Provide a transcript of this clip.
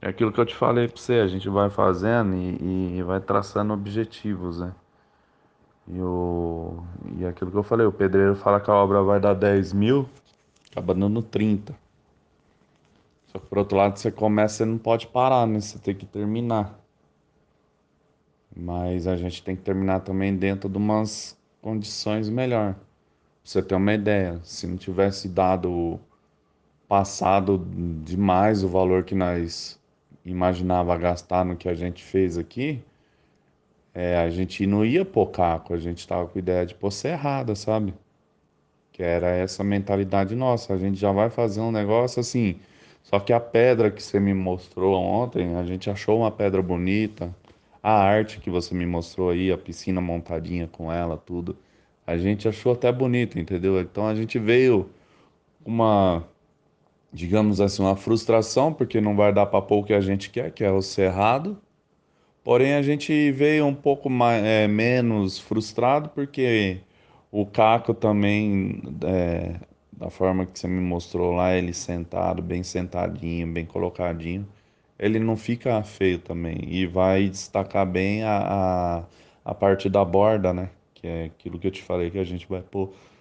É aquilo que eu te falei pra você, a gente vai fazendo e vai traçando objetivos, né? E, o, e aquilo que eu falei, o pedreiro fala que a obra vai dar 10 mil, acaba dando 30. Só que por outro lado, você começa, você não pode parar, né? Você tem que terminar. Mas a gente tem que terminar também dentro de umas condições melhor. Pra você ter uma ideia, se não tivesse dado passado demais o valor que nós imaginava gastar no que a gente fez aqui, a gente não ia pôr caco, a gente tava com a ideia de pôr serrada, sabe? Que era essa mentalidade nossa. A gente já vai fazer um negócio assim. Só que a pedra que você me mostrou ontem, a gente achou uma pedra bonita. A arte que você me mostrou aí, a piscina montadinha com ela, tudo. A gente achou até bonito, entendeu? Então a gente veio com uma, digamos assim, uma frustração, porque não vai dar para pôr o que a gente quer, que é o cerrado. Porém, a gente veio um pouco mais, menos frustrado, porque o Caco também, da forma que você me mostrou lá, ele sentado, bem sentadinho, bem colocadinho, ele não fica feio também. E vai destacar bem a parte da borda, né? Que é aquilo que eu te falei que a gente vai pôr.